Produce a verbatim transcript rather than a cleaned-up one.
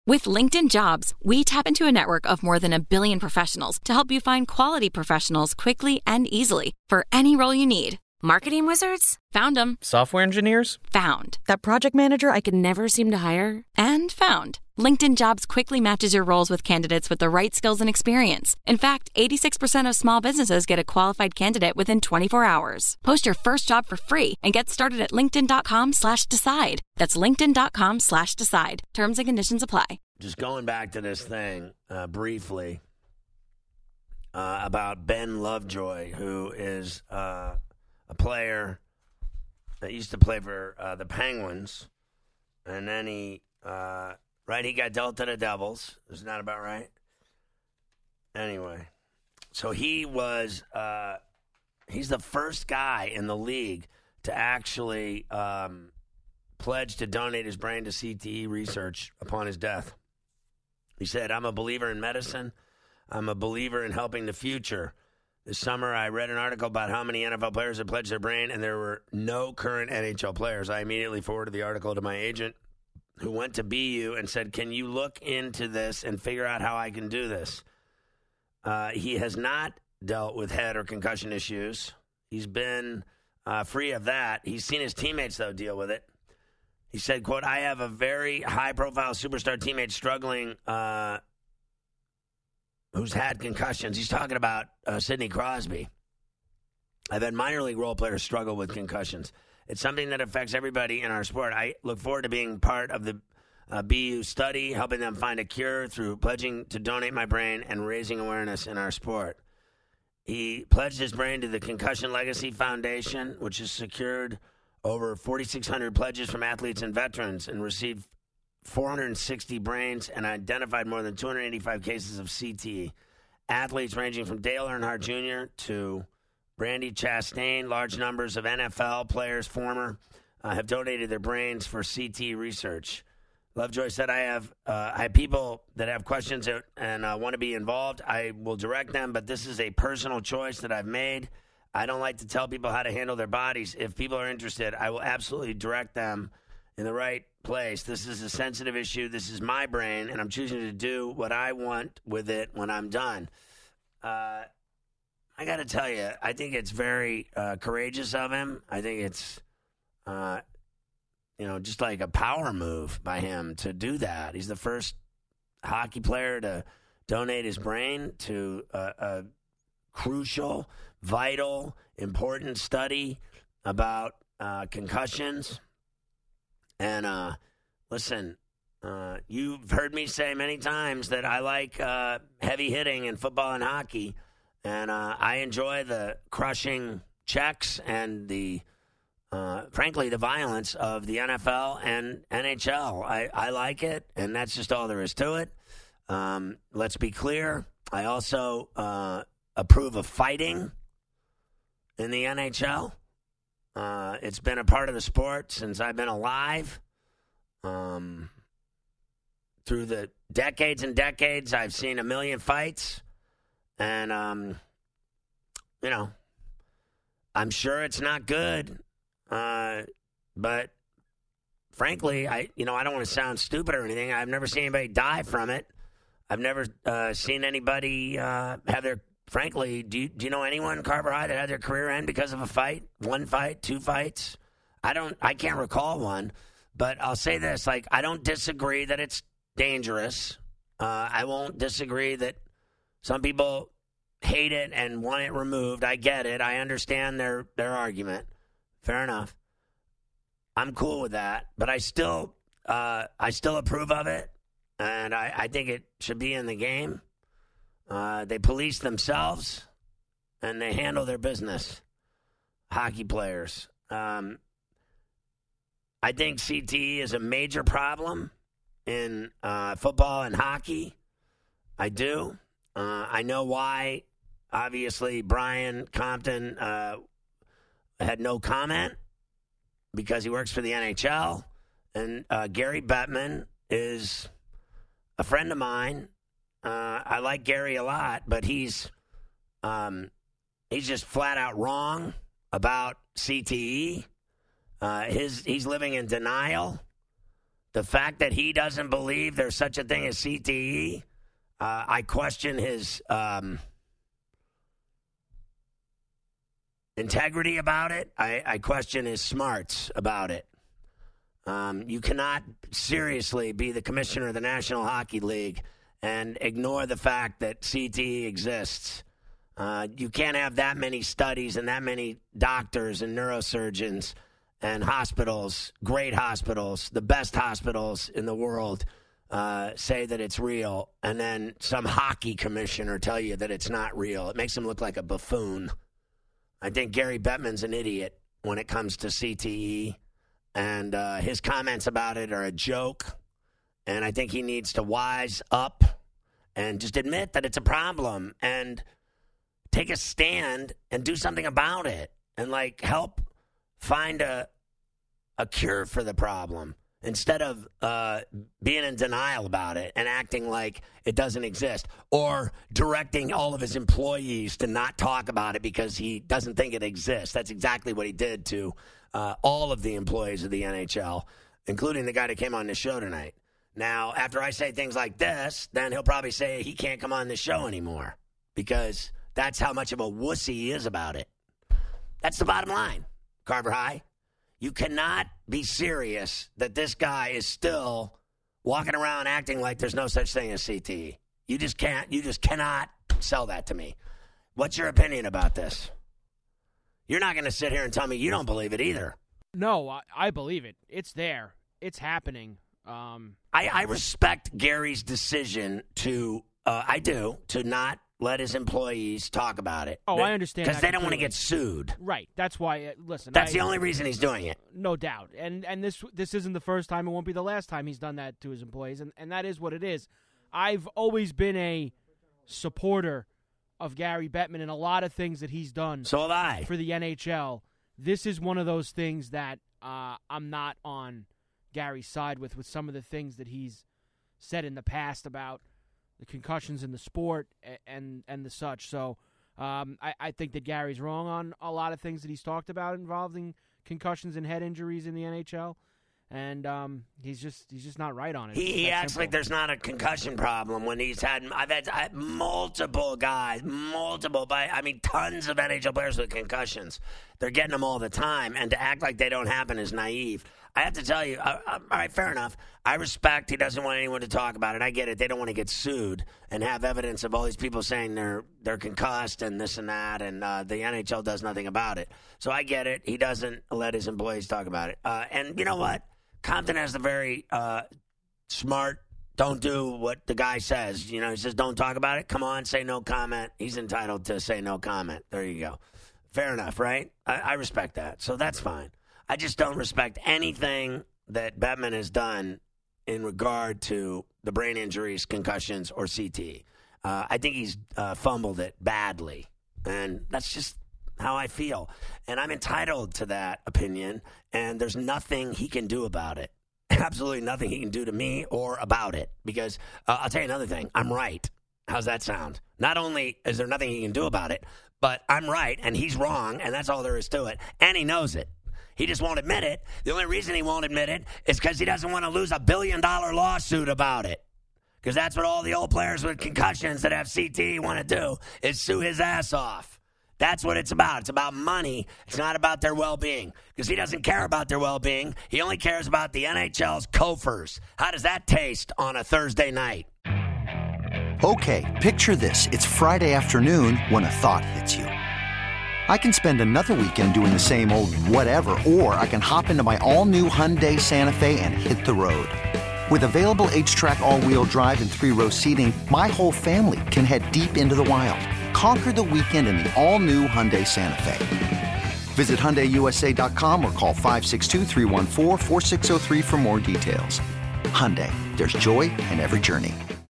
With LinkedIn Jobs, we tap into a network of more than a billion professionals to help you find quality professionals quickly and easily for any role you need. Marketing wizards? Found them. Software engineers? Found. That project manager I could never seem to hire? And found. LinkedIn Jobs quickly matches your roles with candidates with the right skills and experience. In fact, eighty-six percent of small businesses get a qualified candidate within twenty-four hours. Post your first job for free and get started at linkedin.com slash decide. That's linkedin.com slash decide. Terms and conditions apply. Just going back to this thing uh, briefly uh, about Ben Lovejoy, who is uh, a player that used to play for uh, the Penguins, and then he, uh, right, he got dealt to the Devils. Isn't that about right? Anyway, so he was, uh, he's the first guy in the league to actually um, pledge to donate his brain to C T E research upon his death. He said, I'm a believer in medicine. I'm a believer in helping the future. This summer, I read an article about how many N F L players had pledged their brain, and there were no current N H L players. I immediately forwarded the article to my agent, who went to B U and said, can you look into this and figure out how I can do this? Uh, he has not dealt with head or concussion issues. He's been uh, free of that. He's seen his teammates, though, deal with it. He said, quote, I have a very high-profile superstar teammate struggling uh, who's had concussions. He's talking about uh, Sidney Crosby. I've had minor league role players struggle with concussions. It's something that affects everybody in our sport. I look forward to being part of the uh, B U study, helping them find a cure through pledging to donate my brain and raising awareness in our sport. He pledged his brain to the Concussion Legacy Foundation, which has secured over forty-six hundred pledges from athletes and veterans and received four hundred sixty brains and identified more than two hundred eighty-five cases of C T E. Athletes ranging from Dale Earnhardt Junior to Brandi Chastain, large numbers of N F L players, former, uh, have donated their brains for C T E research. Lovejoy said, I have uh, I have people that have questions and uh, want to be involved. I will direct them, but this is a personal choice that I've made. I don't like to tell people how to handle their bodies. If people are interested, I will absolutely direct them in the right place. This is a sensitive issue. This is my brain, and I'm choosing to do what I want with it when I'm done. Uh, I got to tell you, I think it's very uh, courageous of him. I think it's, uh, you know, just like a power move by him to do that. He's the first hockey player to donate his brain to a, a crucial, vital, important study about uh, concussions. And uh, listen, uh, you've heard me say many times that I like uh, heavy hitting in football and hockey, and uh, I enjoy the crushing checks and the, uh, frankly, the violence of the N F L and N H L. I, I like it, and that's just all there is to it. Um, let's be clear. I also uh, approve of fighting in the N H L. Uh, it's been a part of the sport since I've been alive. Um, through the decades and decades, I've seen a million fights. And, um, you know, I'm sure it's not good. Uh, but, frankly, I you know, I don't want to sound stupid or anything. I've never seen anybody die from it. I've never uh, seen anybody uh, have their Frankly, do you, do you know anyone, Carver High, that had their career end because of a fight? One fight, two fights? I don't. I can't recall one. But I'll say this: like, I don't disagree that it's dangerous. Uh, I won't disagree that some people hate it and want it removed. I get it. I understand their their argument. Fair enough. I'm cool with that. But I still, uh, I still approve of it, and I, I think it should be in the game. Uh, they police themselves, and they handle their business. Hockey players. Um, I think C T E is a major problem in uh, football and hockey. I do. Uh, I know why. Obviously, Brian Compton uh, had no comment because he works for the N H L. And uh, Gary Bettman is a friend of mine. Uh, I like Gary a lot, but he's um, he's just flat out wrong about C T E. Uh, his he's living in denial. the fact that he doesn't believe there's such a thing as C T E, uh, I question his um, integrity about it. I, I question his smarts about it. Um, you cannot seriously be the commissioner of the National Hockey League and ignore the fact that C T E exists. Uh, you can't have that many studies and that many doctors and neurosurgeons and hospitals, great hospitals, the best hospitals in the world, uh, say that it's real, and then some hockey commissioner tell you that it's not real. It makes him look like a buffoon. I think Gary Bettman's an idiot when it comes to C T E, and uh, his comments about it are a joke, and I think he needs to wise up and just admit that it's a problem and take a stand and do something about it and, like, help find a a cure for the problem instead of uh, being in denial about it and acting like it doesn't exist, or directing all of his employees to not talk about it because he doesn't think it exists. That's exactly what he did to uh, all of the employees of the N H L, including the guy that came on the show tonight. Now, after I say things like this, then he'll probably say he can't come on the show anymore because that's how much of a wussy he is about it. That's the bottom line, Carver High. You cannot be serious that this guy is still walking around acting like there's no such thing as C T E. You just can't. You just cannot sell that to me. What's your opinion about this? You're not going to sit here and tell me you don't believe it either. No, I, I believe it. It's there. It's happening. Um, I, I respect Gary's decision to, uh, I do, to not let his employees talk about it. Oh, I understand. Because they don't want to get sued. Right. That's why, uh, listen. That's I, the only reason he's doing it. No doubt. And and this this isn't the first time. It won't be the last time he's done that to his employees. And, and that is what it is. I've always been a supporter of Gary Bettman and a lot of things that he's done. So have I. For the N H L. This is one of those things that uh, I'm not on Gary's side with, with some of the things that he's said in the past about the concussions in the sport and and the such. So um, I, I think that Gary's wrong on a lot of things that he's talked about involving concussions and head injuries in the N H L. And um, he's just he's just not right on it. He, he acts simple. Like there's not a concussion problem when he's had I've had, I had multiple guys, multiple, by I mean tons of N H L players with concussions. They're getting them all the time, and to act like they don't happen is naive. I have to tell you, uh, uh, all right, fair enough. I respect he doesn't want anyone to talk about it. I get it. They don't want to get sued and have evidence of all these people saying they're they're concussed and this and that, and uh, the N H L does nothing about it. So I get it. He doesn't let his employees talk about it. Uh, and you know what? Compton has the very uh, smart, don't do what the guy says. You know, he says, don't talk about it. Come on, say no comment. He's entitled to say no comment. There you go. Fair enough, right? I, I respect that. So that's fine. I just don't respect anything that Bettman has done in regard to the brain injuries, concussions, or C T E. Uh, I think he's uh, fumbled it badly, and that's just how I feel. And I'm entitled to that opinion, and there's nothing he can do about it. Absolutely nothing he can do to me or about it, because uh, I'll tell you another thing. I'm right. How's that sound? Not only is there nothing he can do about it, but I'm right, and he's wrong, and that's all there is to it, and he knows it. He just won't admit it. The only reason he won't admit it is because he doesn't want to lose a billion-dollar lawsuit about it. Because that's what all the old players with concussions that have C T E want to do, is sue his ass off. That's what it's about. It's about money. It's not about their well-being. Because he doesn't care about their well-being. He only cares about the N H L's coffers. How does that taste on a Thursday night? Okay, picture this. It's Friday afternoon when a thought hits you. I can spend another weekend doing the same old whatever, or I can hop into my all-new Hyundai Santa Fe and hit the road. With available H-Track all-wheel drive and three-row seating, my whole family can head deep into the wild. Conquer the weekend in the all-new Hyundai Santa Fe. Visit Hyundai U S A dot com or call five six two, three one four, four six zero three for more details. Hyundai, there's joy in every journey.